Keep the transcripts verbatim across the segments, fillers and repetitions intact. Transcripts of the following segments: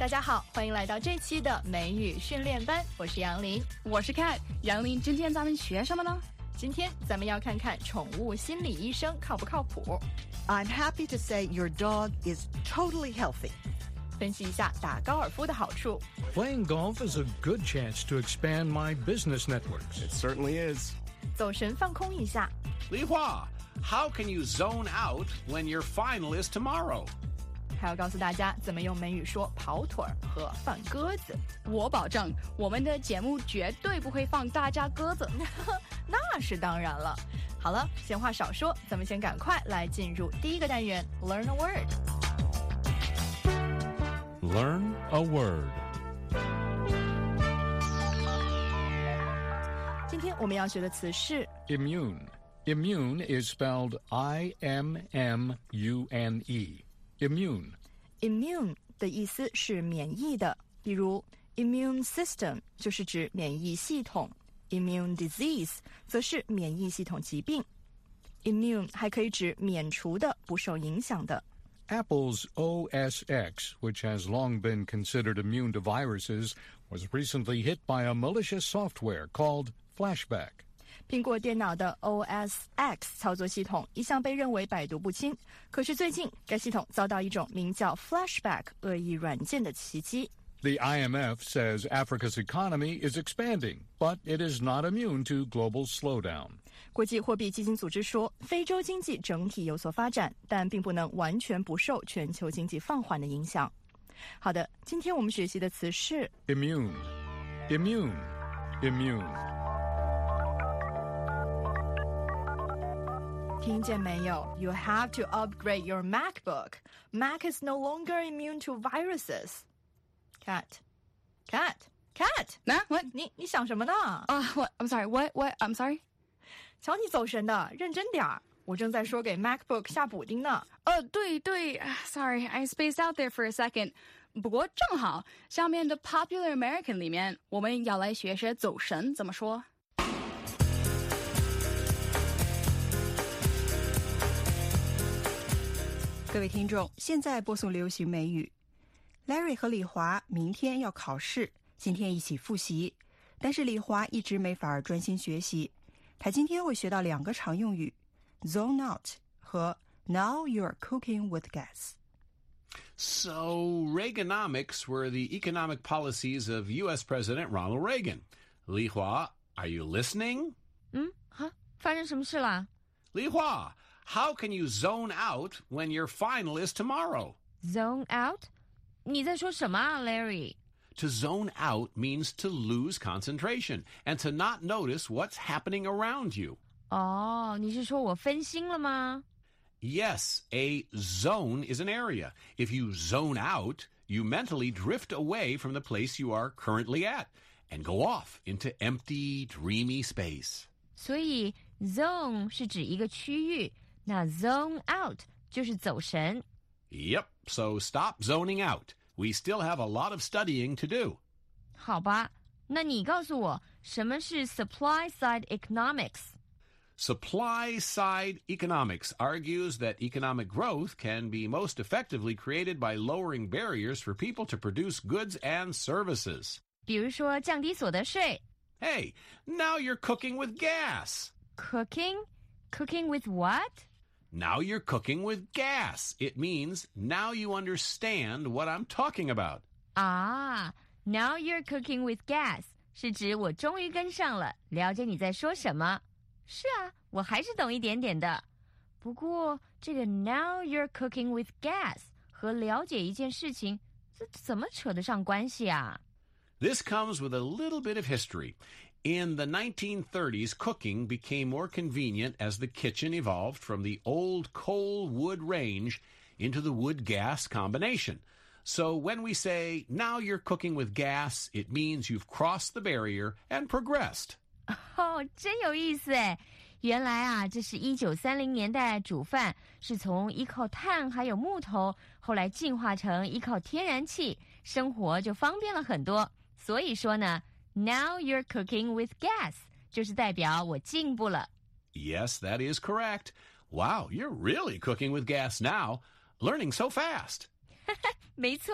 大家好，欢迎来到这期的美语训练班，我是杨林， 我是 Kat。 杨林，今天咱们学什么呢？ 今天咱们要看看宠物心理医生靠不靠谱。 I'm happy to say your dog is totally healthy. 分析一下打高尔夫的好处。 Playing golf is a good chance to expand my business networks. It certainly is. 走神放空一下。 Li Hua, how can you zone out when your final is tomorrow? 还要告诉大家怎么用美语说跑腿儿和放鸽子。 我保证我们的节目绝对不会放大家鸽子。 那是当然了。好了，闲话少说，咱们先赶快来进入第一个单元 Learn a word。 Learn a word. 今天我们要学的词是 Immune. Immune is spelled I M M U N E. Immune. Immune 的意思是免疫的，比如 immune system 就是指免疫系统， immune disease 则是免疫系统疾病。 Immune 还可以指免除的，不受影响的。 Apple's O S X, which has long been considered immune to viruses, was recently hit by a malicious software called Flashback. 苹果电脑的 O S X 操作系统一向被认为百毒不侵，可是最近该系统遭到一种名叫 Flashback 恶意软件的袭击。 The I M F says Africa's economy is expanding, but it is not immune to global slowdown. 国际货币基金组织说，非洲经济整体有所发展，但并不能完全不受全球经济放缓的影响。好的，今天我们学习的词是 Immune. Immune. Immune. 听见没有？ You have to upgrade your MacBook. Mac is no longer immune to viruses. Cat, cat, cat. 啊 what 你你想什么呢？ 啊、uh, what I'm sorry what what I'm sorry 瞧你走神的，认真点儿。我正在说给 MacBook 下补丁呢。 呃对对 sorry I spaced out there for a second。 不过正好下面的 Popular American 里面我们要来学学走神怎么说。 各位听众，现在播送流行美语。 Larry 和李华明天要考试，今天一起复习，但是李华一直没法专心学习。他今天会学到两个常用语 zone out 和 now you're cooking with gas。 So, Reaganomics were the economic policies of U S President Ronald Reagan. Li Hua, are you listening? 嗯，哈，发生什么事啦？ Li Hua, how can you zone out when your final is tomorrow? Zone out？ 你在说什么啊 Larry？ To zone out means to lose concentration and to not notice what's happening around you. 哦，你是说我分心了吗？ Yes, a zone is an area. If you zone out, you mentally drift away from the place you are currently at and go off into empty, dreamy space. 所以 zone 是指一个区域，那 zone out 就是走神。 Yep, so stop zoning out. We still have a lot of studying to do. 好吧，那你告诉我，什么是 supply side economics？ Supply side economics argues that economic growth can be most effectively created by lowering barriers for people to produce goods and services. 比如说降低所得税。 Hey, now you're cooking with gas. Cooking? Cooking with what? Now you're cooking with gas. It means now you understand what I'm talking about. 啊 Now you're cooking with gas 是指我终于跟上了，了解你在说什么。是啊，我还是懂一点点的。不过这个 Now you're cooking with gas 和了解一件事情，这怎么扯得上关系啊？ This comes with a little bit of history. In the nineteen thirties, cooking became more convenient as the kitchen evolved from the old coal-wood range into the wood-gas combination. So when we say, now you're cooking with gas, it means you've crossed the barrier and progressed. 哦，真有意思诶。原来啊，这是一九三零年代煮饭是从依靠碳还有木头，后来进化成依靠天然气，生活就方便了很多。所以说呢Now you're cooking with gas 就是代表我进步了。 Yes, that is correct. Wow, you're really cooking with gas now. Learning so fast. 没错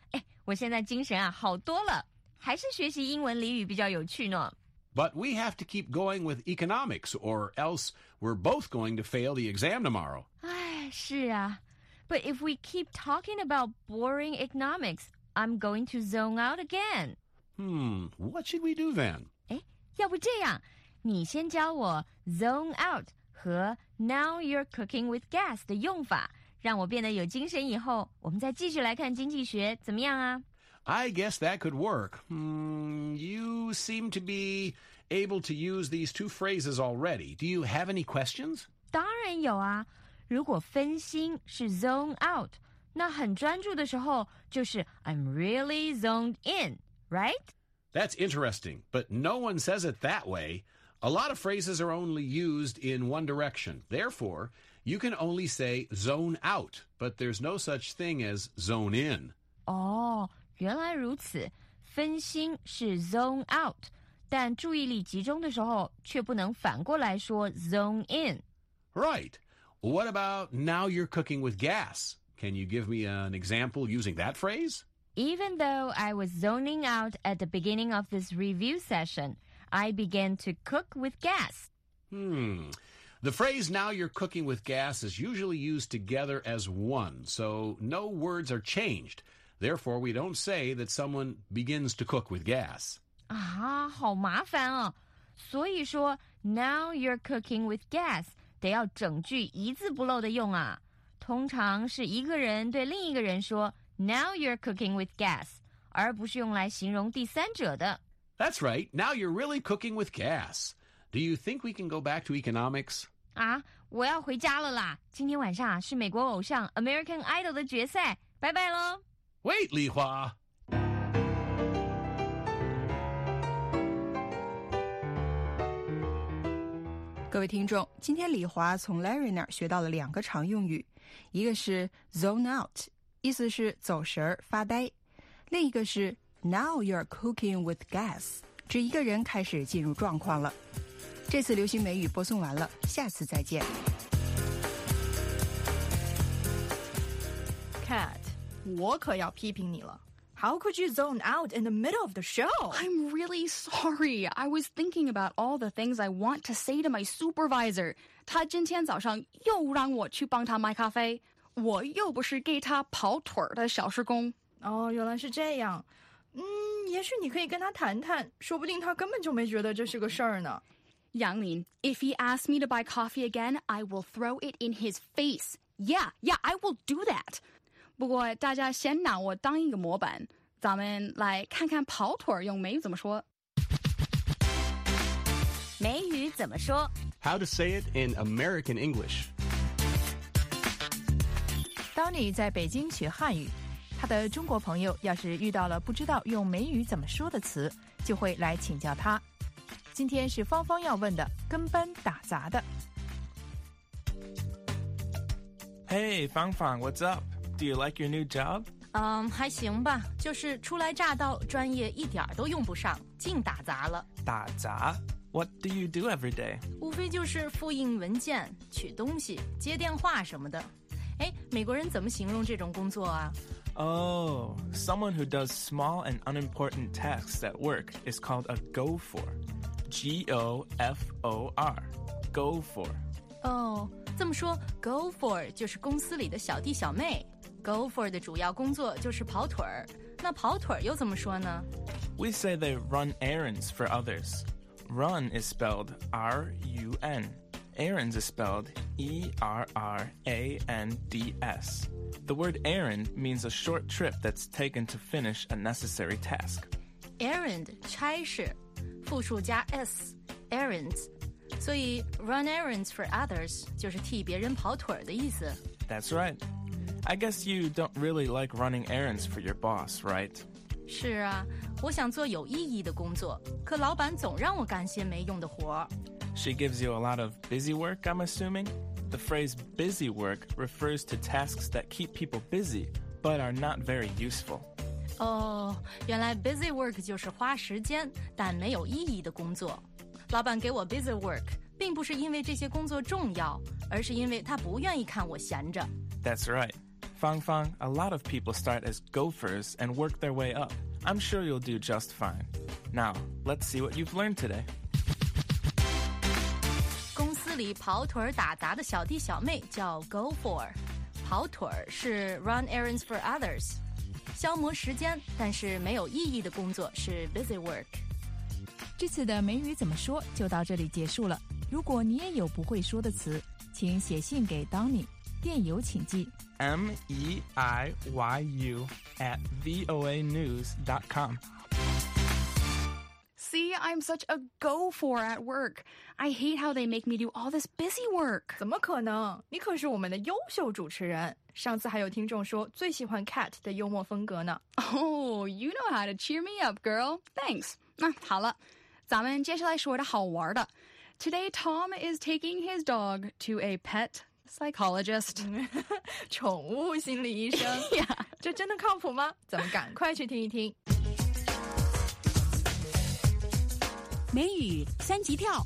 哎，我现在精神啊好多了，还是学习英文俚语比较有趣呢。 But we have to keep going with economics, or else we're both going to fail the exam tomorrow. 哎，是啊。But if we keep talking about boring economics, I'm going to zone out again. Hmm, what should we do then? 哎，要不这样，你先教我 zone out 和 now you're cooking with gas 的用法，让我变得有精神以后，我们再继续来看经济学，怎么样啊？ I guess that could work. Hmm, you seem to be able to use these two phrases already. Do you have any questions? 当然有啊。如果分心是 zone out， 那很专注的时候就是 I'm really zoned in, right? That's interesting, but no one says it that way. A lot of phrases are only used in one direction. Therefore, you can only say zone out, but there's no such thing as zone in. 哦，原来如此。分心是 zone out， 但注意力集中的时候却不能反过来说 zone in. Right. What about now you're cooking with gas? Can you give me an example using that phrase? Even though I was zoning out at the beginning of this review session, I began to cook with gas. Hmm. The phrase now you're cooking with gas is usually used together as one, so no words are changed. Therefore, we don't say that someone begins to cook with gas. 啊，好麻烦哦。所以说 now you're cooking with gas 得要整句一字不漏的用啊。通常是一个人对另一个人说 now you're cooking with gas， 而不是用来形容第三者的。 That's right. Now you're really cooking with gas. Do you think we can go back to economics? 啊，我要回家了啦！今天晚上是美国偶像 American Idol 的决赛，拜拜喽。 Wait, Li Hua. 各位听众，今天李华从 Larry 那儿学到了两个常用语，一个是 zone out， 意思是走神儿发呆，另一个是 now you're cooking with gas， 指一个人开始进入状况了。这次流行美语播送完了，下次再见。 Cat， 我可要批评你了。How could you zone out in the middle of the show? I'm really sorry. I was thinking about all the things I want to say to my supervisor. 他今天早上又让我去帮他买咖啡，我又不是给他跑腿儿的小时工。 哦，原来是这样。嗯，也许你可以跟他谈谈，说不定他根本就没觉得这是个事儿呢。 杨林 if he asks me to buy coffee again, I will throw it in his face. Yeah, yeah, I will do that. 不过大家先拿我当一个模板，咱们来看看跑腿用美语怎么说。 美语怎么说 How to say it in American English. 当你在北京学汉语，他的中国朋友要是遇到了不知道用美语怎么说的词，就会来请教他。今天是芳芳要问的跟班打杂的。 Hey, Fang Fang, what's up? Do you like your new job? 嗯，还行吧，就是初来乍到，专业一点都用不上，净打杂了。 打杂 What do you do every day? 无非就是复印文件、取东西、接电话什么的。哎，美国人怎么形容这种工作啊？ Oh, someone who does small and unimportant tasks at work is called a gopher. G O F O R. Gopher. 哦，这么说 ，gopher 就是公司里的小弟小妹。Gopher 的主要工作就是跑腿儿，那跑腿儿又怎么说呢？ We say they run errands for others. Run is spelled R U N. Errands is spelled E R R A N D S. The word errand means a short trip that's taken to finish a necessary task. Errand 差事，复数加 s errands， 所以 run errands for others 就是替别人跑腿儿的意思。 That's right. I guess you don't really like running errands for your boss, right? 是啊，我想做有意义的工作，可老板总让我干些没用的活儿。 She gives you a lot of busy work, I'm assuming? The phrase busy work refers to tasks that keep people busy, but are not very useful. 哦，原来 busy work 就是花时间但没有意义的工作。老板给我 busy work， 并不是因为这些工作重要，而是因为他不愿意看我闲着。 That's right. Fang Fang, a lot of people start as gophers and work their way up. I'm sure you'll do just fine. Now, let's see what you've learned today. 公司里跑腿儿打杂的小弟小妹叫 gopher， 跑腿儿是 run errands for others， 消磨时间但是没有意义的工作是 busy work。 这次的美语怎么说就到这里结束了。如果你也有不会说的词，请写信给 Donny， 电邮请寄 M E I Y U at voa news dot com. See, I'm such a go-for at work. I hate how they make me do all this busy work. 怎么可能？你可是我们的优秀主持人。上次还有听众说最喜欢 Cat 的幽默风格呢。 Oh, you know how to cheer me up, girl. Thanks. 那好了，咱们接下来说点好玩的。Today, Tom is taking his dog to a pet psychologist. 宠物心理医生 yeah. 这真的靠谱吗？咱们赶快去听一听。 美语三级跳，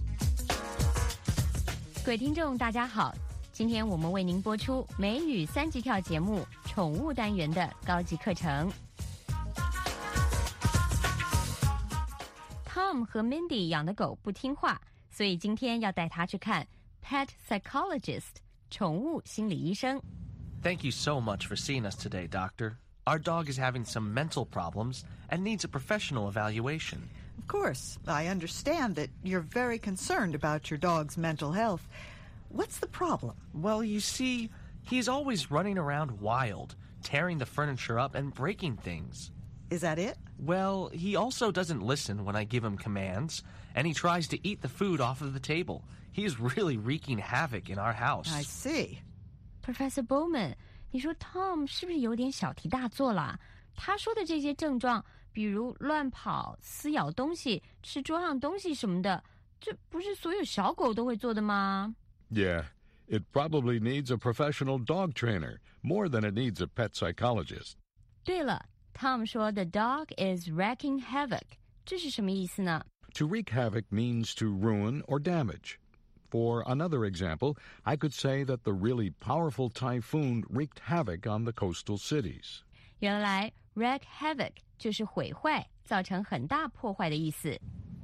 各位听众大家好，今天我们为您播出美语三级跳节目宠物单元的高级课程。Tom 和 Mindy 养的狗不听话，所以今天要带他去看 Pet Psychologist 宠物心理医生。 Thank you so much for seeing us today, Doctor. Our dog is having some mental problems and needs a professional evaluation. Of course, I understand that you're very concerned about your dog's mental health. What's the problem? Well, you see, he's always running around wild, tearing the furniture up and breaking things. Is that it? Well, he also doesn't listen when I give him commands, and he tries to eat the food off of the table. He is really wreaking havoc in our house. I see. Professor Bowman, 你说 Tom 是不是有点小题大做啦？他说的这些症状，比如乱跑、撕咬东西、吃桌上东西什么的，这不是所有小狗都会做的吗？ Yeah, it probably needs a professional dog trainer more than it needs a pet psychologist. 对了 ，Tom 说 The dog is wreaking havoc， 这是什么意思呢？ To wreak havoc means to ruin or damage. For another example, I could say that the really powerful typhoon wreaked havoc on the coastal cities. 原来 wreak havoc 就是毁坏，造成很大破坏的意思。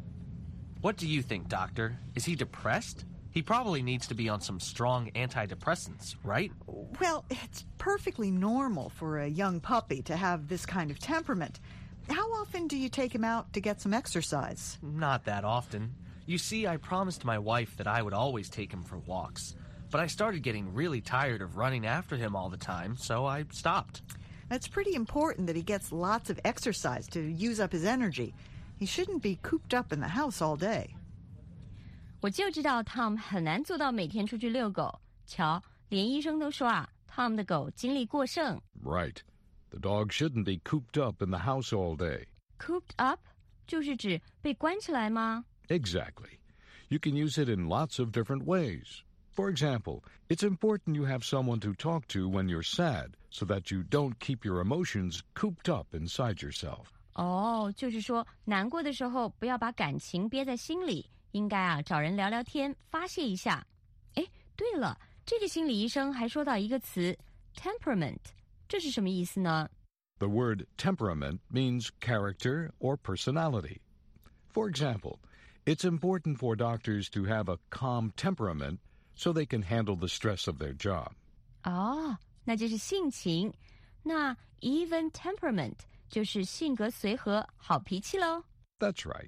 What do you think, Doctor? Is he depressed? He probably needs to be on some strong antidepressants, right? Well, it's perfectly normal for a young puppy to have this kind of temperament. How often do you take him out to get some exercise? Not that often. You see, I promised my wife that I would always take him for walks. But I started getting really tired of running after him all the time, so I stopped. It's pretty important that he gets lots of exercise to use up his energy. He shouldn't be cooped up in the house all day. 我就知道 Tom 很难做到每天出去遛狗。瞧，连医生都说啊 ，Tom 的狗精力过剩。 Right. The dog shouldn't be cooped up in the house all day. Cooped up 就是指被关起来吗？ Exactly. You can use it in lots of different ways. For example, it's important you have someone to talk to when you're sad so that you don't keep your emotions cooped up inside yourself. 哦，就是说难过的时候不要把感情憋在心里，应该啊找人聊聊天，发泄一下。哎，对了，这个心理医生还说到一个词 temperament， 这是什么意思呢？ The word temperament means character or personality. For example, it's important for doctors to have a calm temperament so they can handle the stress of their job. 哦，那就是性情。那 even temperament 就是性格随和、好脾气喽。 That's right.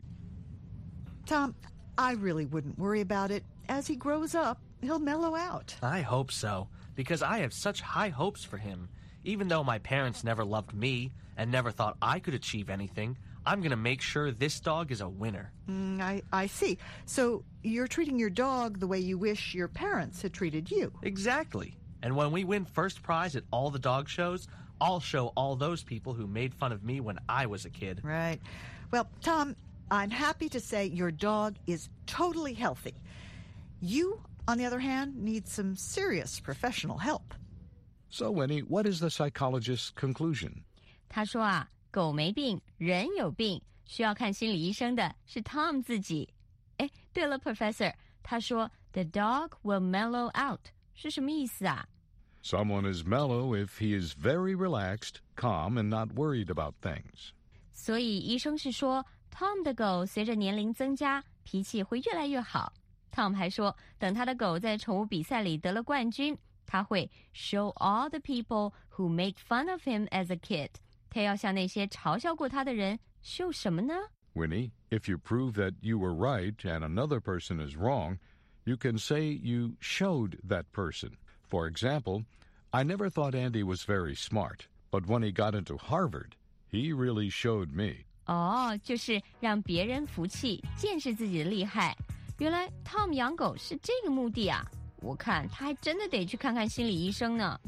Tom, I really wouldn't worry about it. As he grows up, he'll mellow out. I hope so, because I have such high hopes for him. Even though my parents never loved me and never thought I could achieve anything, I'm going to make sure this dog is a winner. Mm, I, I see. So you're treating your dog the way you wish your parents had treated you. Exactly. And when we win first prize at all the dog shows, I'll show all those people who made fun of me when I was a kid. Right. Well, Tom, I'm happy to say your dog is totally healthy. You, on the other hand, need some serious professional help. So, Winnie, what is the psychologist's conclusion? 他说啊，狗没病，人有病，需要看心理医生的是 Tom 自己。哎，对了 ，Professor， 他说 The dog will mellow out 是什么意思啊 Someone is mellow if he is very relaxed, calm, and not worried about things. 所以医生是说 Tom 的狗随着年龄增加，脾气会越来越好。Tom 还说，等他的狗在宠物比赛里得了冠军，他会 show all the people who make fun of him as a kid. 他要向那些嘲笑过他的人秀什么呢？ Winnie, if you prove that you were right and another person is wrong, you can say you showed that person. For example, I never thought Andy was very smart, but when he got into Harvard, he really showed me. 哦，就是让别人服气，见识自己的厉害。原来 Tom 养狗是这个目的啊！我看他还真的得去看看心理医生呢。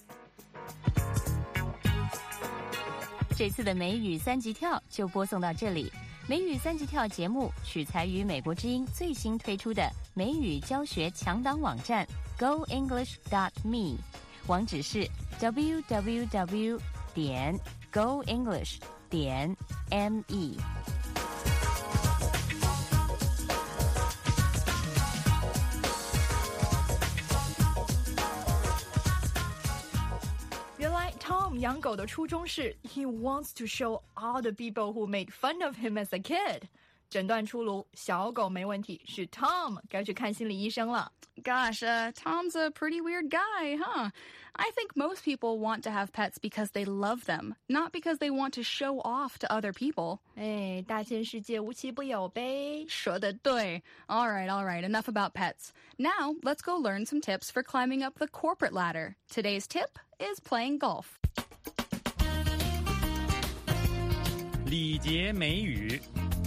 这次的美语三级跳就播送到这里。美语三级跳节目取材于美国之音最新推出的美语教学强档网站 go english dot me， 网址是 w w w 点 go english 点 m e。 Tom 养狗的初衷是 He wants to show all the people who made fun of him as a kid. 诊断出炉，小狗没问题，是 Tom 该去看心理医生了。 Gosh, uh, Tom's a pretty weird guy, huh? I think most people want to have pets because they love them, not because they want to show off to other people. 哎，大千世界无奇不有呗。 说得对。All right, all right, enough about pets. Now, let's go learn some tips for climbing up the corporate ladder. Today's tip is playing golf. 礼节美语。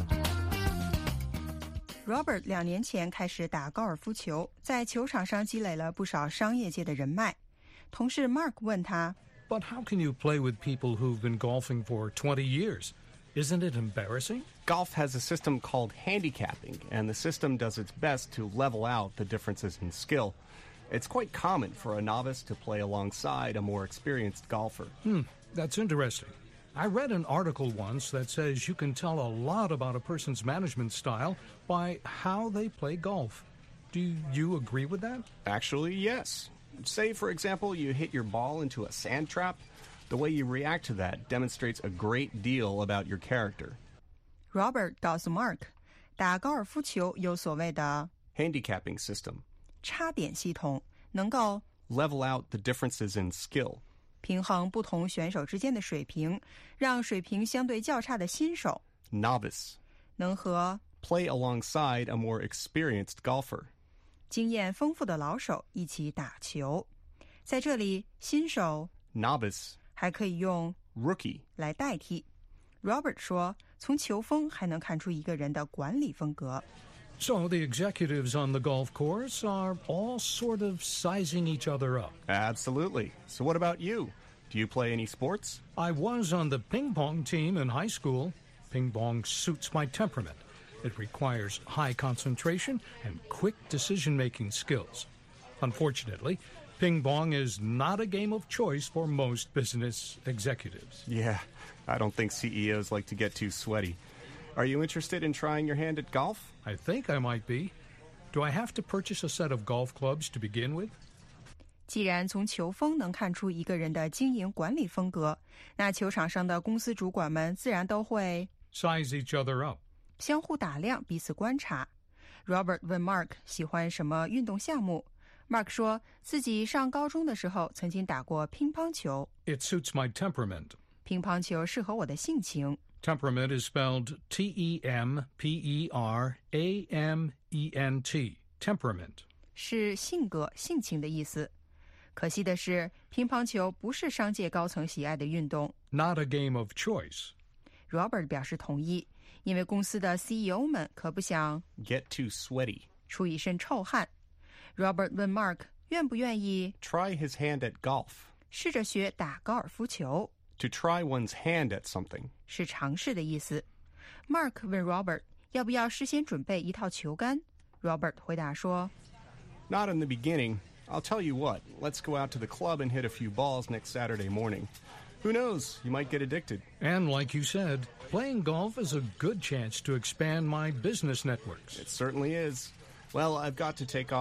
Robert 两年前开始打高尔夫球，在球场上积累了不少商业界的人脉。同事 Mark 问他 But how can you play with people who've been golfing for twenty years? Isn't it embarrassing? Golf has a system called handicapping, and the system does its best to level out the differences in skill. It's quite common for a novice to play alongside a more experienced golfer. Hmm, that's interesting. I read an article once that says you can tell a lot about a person's management style by how they play golf. Do you agree with that? Actually, yes. Say, for example, you hit your ball into a sand trap. The way you react to that demonstrates a great deal about your character. Robert 告诉 Mark， 打高尔夫球有所谓的 handicapping system， 差点系统，能够 level out the differences in skill， 平衡不同选手之间的水平，让水平相对较差的新手 novice 能和 play alongside a more experienced golfer， 经验丰富的老手一起打球。在这里，新手 novice 还可以用 rookie 来代替。Robert 说，从球风还能看出一个人的管理风格。 So the executives on the golf course are all sort of sizing each other up. Absolutely. So what about you? Do you play any sports? I was on the ping pong team in high school. Ping pong suits my temperament. It requires high concentration and quick decision-making skills. Unfortunately, ping pong is not a game of choice for most business executives. Yeah, I don't think C E Os like to get too sweaty. Are you interested in trying your hand at golf? I think I might be. Do I have to purchase a set of golf clubs to begin with? 既然从球风能看出一个人的经营管理风格，那球场上的公司主管们自然都会 size each other up， 相互打量，彼此观察。Robert 问 Mark 喜欢什么运动项目。Mark 说自己上高中的时候曾经打过乒乓球。 It suits my temperament. 乒乓球适合我的性情。 Temperament is spelled T E M P E R A M E N T. Temperament. 是性格、性情的意思。可惜的是，乒乓球不是商界高层喜爱的运动。 Not a game of choice. Robert 表示同意，因为公司的 C E O 们可不想 get too sweaty， 出一身臭汗。Robert 问 Mark 愿不愿意 try his hand at golf， 试着学打高尔夫球。 To try one's hand at something 是尝试的意思。Mark 问 Robert 要不要事先准备一套球杆。Robert 回答说 Not in the beginning. I'll tell you what, let's go out to the club and hit a few balls next Saturday morning. Who knows, you might get addicted. And like you said, playing golf is a good chance to expand my business networks. It certainly is. Well, I've got to take off.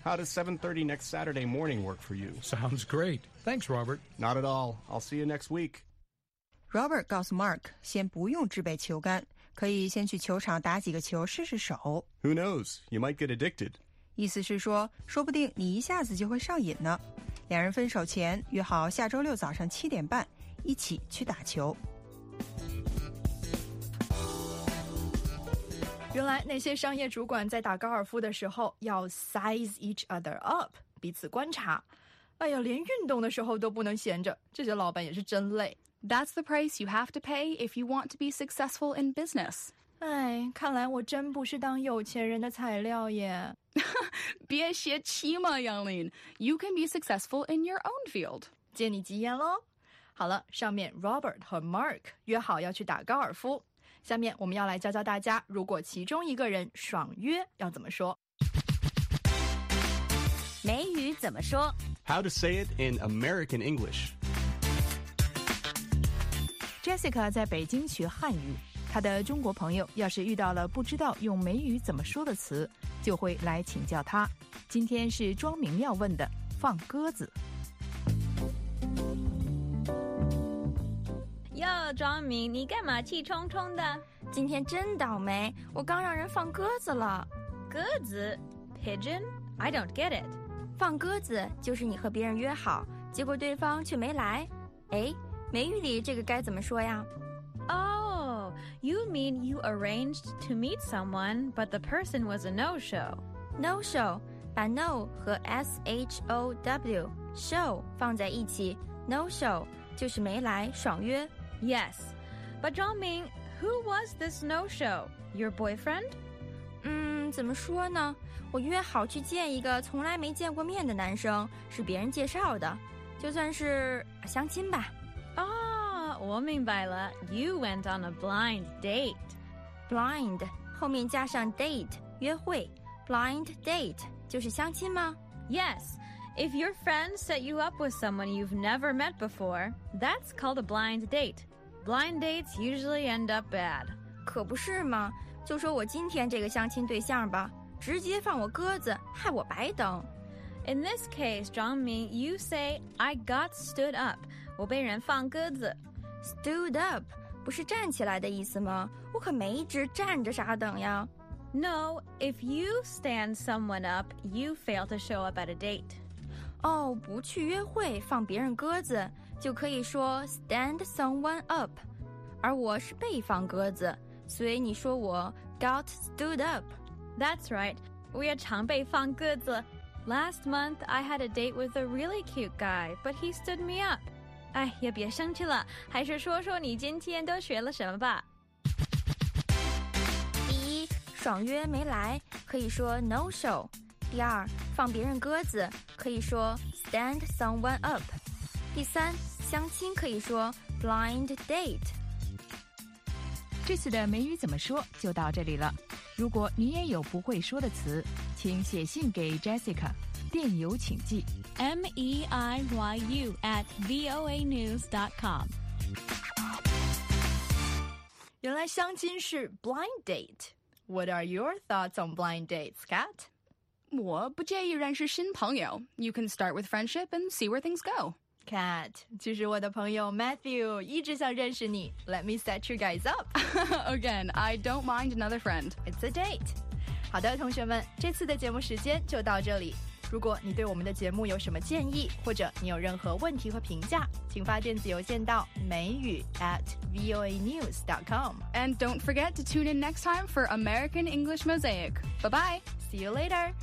How does seven thirty next Saturday morning work for you? Sounds great. Thanks, Robert. Not at all. I'll see you next week. Robert 告诉 Mark 先不用置备球杆，可以先去球场打几个球试试手。 Who knows? You might get addicted. 意思是说，说不定你一下子就会上瘾呢。两人分手前约好下周六早上七点半一起去打球。 原来那些商业主管在打高尔夫的时候要 size each other up， 彼此观察。哎呀，连运动的时候都不能闲着，这些老板也是真累。 That's the price you have to pay if you want to be successful in business. 哎，看来我真不是当有钱人的材料耶。 别泄气嘛，杨林。You can be successful in your own field. 借你吉言喽。好了，上面 Robert 和 Mark 约好要去打高尔夫。下面我们要来教教大家，如果其中一个人爽约要怎么说。 美语怎么说？ How to say it in American English. Jessica 在北京学汉语，她的中国朋友要是遇到了不知道用美语怎么说的词，就会来请教她。今天是庄明要问的放鸽子。 哟，庄明，你干嘛气冲冲的？ 今天真倒霉，我刚让人放鸽子了。 鸽子 ？Pigeon? I don't get it. 放鸽子就是你和别人约好，结果对方却没来。哎，美语里这个该怎么说呀？ Oh, you mean you arranged to meet someone, but the person was a no-show. No-show, 把 no 和 S H O W show 放在一起 ，no-show 就是没来，爽约。 Yes, but 庄明 who was this no-show? Your boyfriend? 嗯，怎么说呢？我约好去见一个从来没见过面的男生，是别人介绍的，就算是相亲吧。 啊，我明白了 ，You went on a blind date. Blind 后面加上 date 约会 ，blind date 就是相亲吗？ Yes. If your friend set you up with someone you've never met before, that's called a blind date. Blind dates usually end up bad. 可不是吗？就说我今天这个相亲对象吧，直接放我鸽子，害我白等。 In this case, 庄明 you say, I got stood up. 我被人放鸽子。 Stood up 不是站起来的意思吗？我可没一直站着傻等呀。 No, if you stand someone up, you fail to show up at a date. 哦，不去约会放别人鸽子，就可以说 stand someone up。而我是被放鸽子，所以你说我 got stood up. That's right. 我也常被放鸽子。Last month, I had a date with a really cute guy, but he stood me up. 哎，也别生气了，还是说说你今天都学了什么吧。 第一，爽约没来，可以说 no show。第二，放别人鸽子，可以说 stand someone up。第三，相亲可以说 blind date。 这次的美语怎么说就到这里了。如果你也有不会说的词，请写信给 Jessica， 电邮请寄 M E I Y U at V O A news dot com。 原来相亲是 blind date。 What are your thoughts on blind dates, Kat? 我不介意认识新朋友。You can start with friendship and see where things go. Kat, 其实我的朋友 Matthew 一直想认识你。Let me set you guys up. Again, I don't mind another friend. It's a date. 好的，同学们，这次的节目时间就到这里。如果你对我们的节目有什么建议，或者你有任何问题和评价，请发电子邮件到美语 at V O A news dot com. And don't forget to tune in next time for American English Mosaic. Bye-bye. See you later.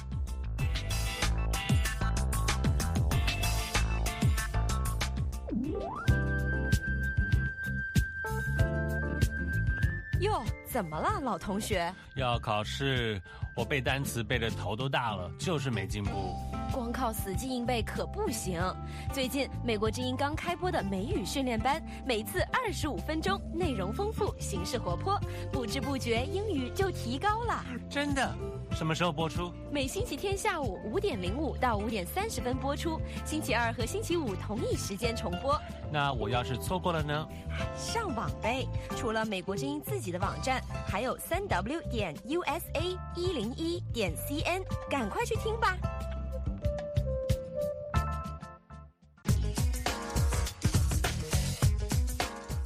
哟，怎么了，老同学？ 要考试，我背单词背得头都大了，就是没进步。 光靠死记硬背可不行。最近美国之音刚开播的美语训练班，每次二十五分钟，内容丰富，形式活泼，不知不觉英语就提高了。 真的？什么时候播出？ 每星期天下午五点零五到五点三十分播出，星期二和星期五同一时间重播。 那我要是错过了呢？ 上网呗，除了美国之音自己的网站，还有三 W 点 U S A 一零一点 C N， 赶快去听吧。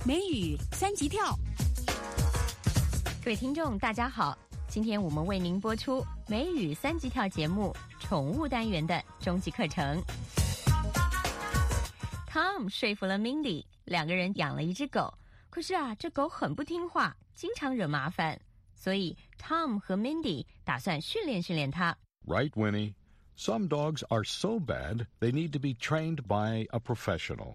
美语三级跳。 各位听众，大家好，今天我们为您播出美语三级跳节目宠物单元的终极课程。Tom 说服了 Mindy， 两个人养了一只狗，可是啊，这狗很不听话，经常惹麻烦，所以 Tom 和 Mindy 打算训练训练它。 Right, Winnie. Some dogs are so bad they need to be trained by a professional.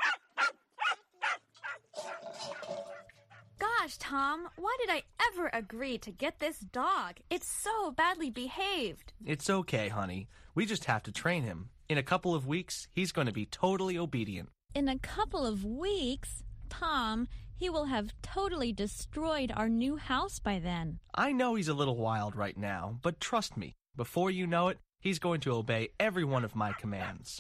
Gosh, Tom, why did I ever agree to get this dog? It's so badly behaved. It's okay, honey. We just have to train him. In a couple of weeks, he's going to be totally obedient. In a couple of weeks? Tom, he will have totally destroyed our new house by then. I know he's a little wild right now, but trust me, before you know it, he's going to obey every one of my commands.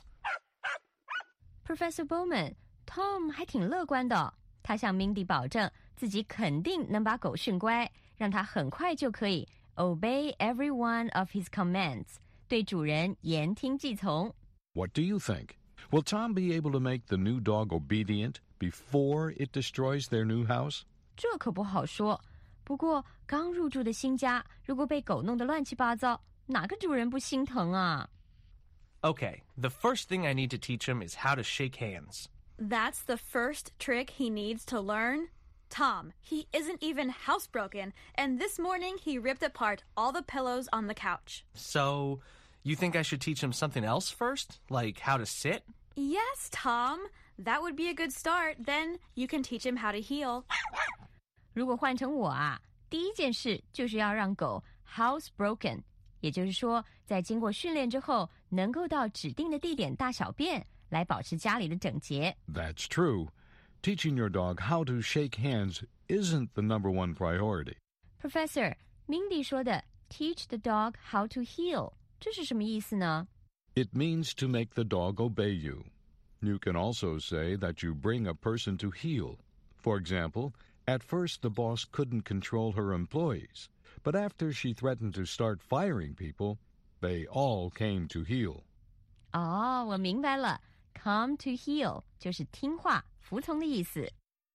Professor Bowman, Tom 还挺乐观的，他向 Mindy 保证自己肯定能把狗训乖，让它很快就可以 obey every one of his commands， 对主人言听计从。 What do you think? Will Tom be able to make the new dog obedient before it destroys their new house? 这可不好说。不过刚入住的新家，如果被狗弄得乱七八糟，哪个主人不心疼啊？ Okay, the first thing I need to teach him is how to shake hands. That's the first trick he needs to learn? Tom, he isn't even housebroken, and this morning he ripped apart all the pillows on the couch. So, you think I should teach him something else first? Like how to sit? Yes, Tom. That would be a good start. Then you can teach him how to heel. 如果换成我啊，第一件事就是要让狗 housebroken， 也就是说，在经过训练之后，能够到指定的地点大小便，来保持家里的整洁。 That's true. Teaching your dog how to shake hands isn't the number one priority. Professor, Mindy 说的 teach the dog how to heel， 这是什么意思呢？ It means to make the dog obey you. You can also say that you bring a person to heel. For example, at first the boss couldn't control her employees, but after she threatened to start firing people, they all came to heel. 哦，我明白了 come to heel 就是听话服从的意思。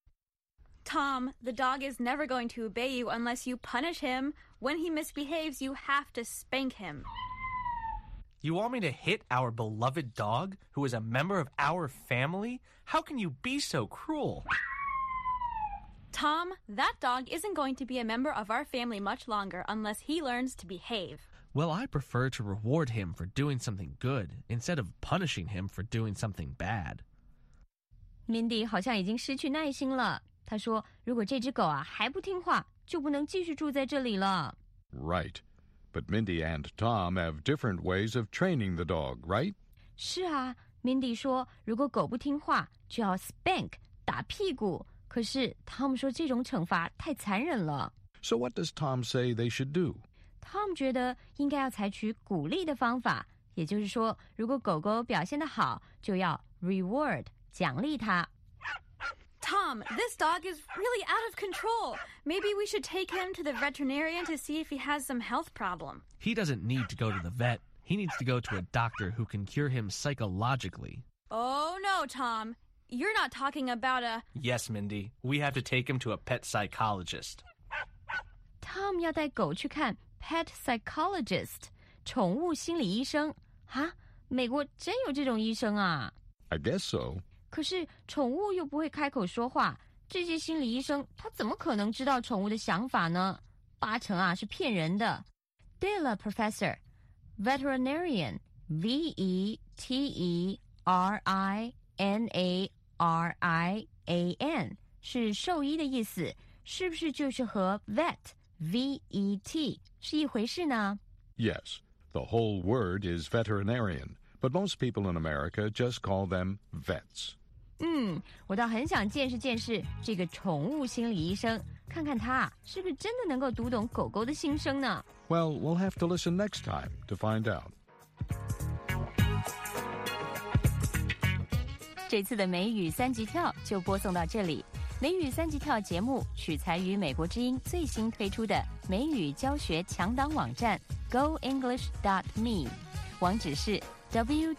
Tom, the dog is never going to obey you unless you punish him. When he misbehaves, you have to spank him. You want me to hit our beloved dog, who is a member of our family? How can you be so cruel? Tom, that dog isn't going to be a member of our family much longer unless he learns to behave. Well, I prefer to reward him for doing something good instead of punishing him for doing something bad. Mindy 好像已经失去耐心了。她说：“如果这只狗啊还不听话，就不能继续住在这里了。” Right. But Mindy and Tom have different ways of training the dog, right? 是啊 ，Mindy 说，如果狗不听话，就要 spank 打屁股。可是 Tom 说这种惩罚太残忍了。 So what does Tom say they should do? Tom 觉得应该要采取鼓励的方法，也就是说，如果狗狗表现得好，就要 reward 奖励它。 Tom, this dog is really out of control. Maybe we should take him to the veterinarian to see if he has some health problem. He doesn't need to go to the vet. He needs to go to a doctor who can cure him psychologically. Oh, no, Tom. You're not talking about a... Yes, Mindy. We have to take him to a pet psychologist. Tom 要带狗去看 pet psychologist 宠物心理医生啊？美国真有这种医生啊？ I guess so. 可是宠物又不会开口说话，这些心理医生他怎么可能知道宠物的想法呢？八成啊是骗人的。对了 ，Professor， veterinarian V E T E R I N A R I A N 是兽医的意思，是不是就是和 vet V E T 是一回事呢？ Yes, the whole word is veterinarian, but most people in America just call them vets. 嗯，我倒很想见识见识这个宠物心理医生，看看他是不是真的能够读懂狗狗的心声呢？ Well, we'll have to listen next time to find out. 这次的美语三级跳就播送到这里。美语三级跳节目取材于美国之音最新推出的美语教学强档网站 go english dot me， 网址是 w